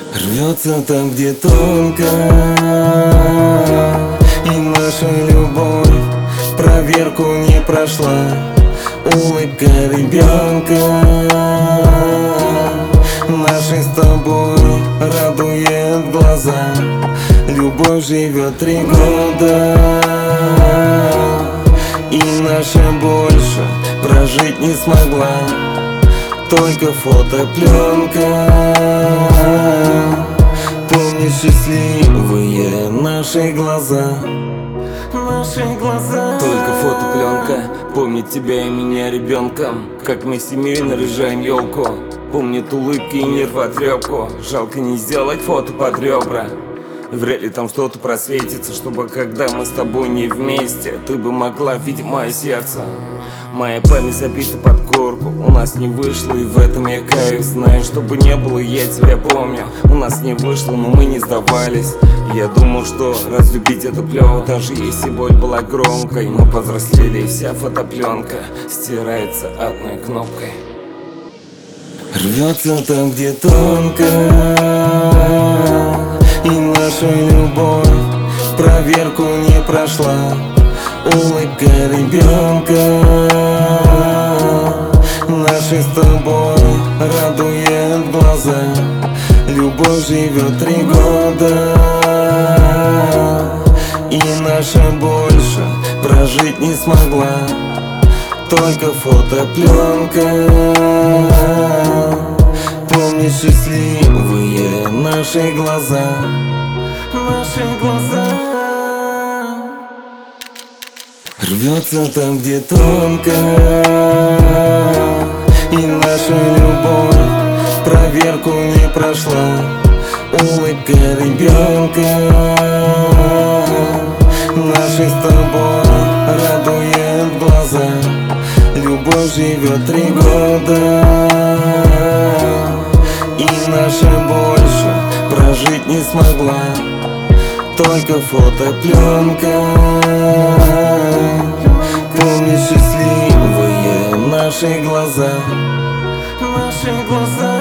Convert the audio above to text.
Рвется там, где тонко, и наша любовь проверку не прошла. Улыбка ребенка нашей с тобой радует глаза. Любовь живет 3 года, и наша больше прожить не смогла. Только фотопленка, помни счастливые наши глаза. Наши глаза. Только фотопленка помнит тебя и меня ребенком, как мы семьей наряжаем елку. Помнит улыбки и не рвать трёпку. Жалко не сделать фото под ребра. Вряд ли там что-то просветится, чтобы когда мы с тобой не вместе, ты бы могла видеть мое сердце. Моя память забита под корку, у нас не вышло, и в этом я каюсь. Знаю, чтобы не было, я тебя помню. У нас не вышло, но мы не сдавались. Я думал, что разлюбить это клево, даже если боль была громкой. Мы повзрослели, и вся фотопленка стирается одной кнопкой. Рвется там, где тонко, и наша любовь проверку не прошла. Улыбка ребенка нашей с тобой радует глаза. Любовь живет 3 года, и наша больше прожить не смогла. Только фотопленка, помни счастливые наши глаза. Наши глаза. Рвется там, где тонко, и наша любовь проверку не прошла. Улыбка ребенка нашей с тобой радует глаза. Любовь живет 3 года, и наша больше прожить не смогла. Только фотопленка, помни счастливые наши глаза. Наши глаза.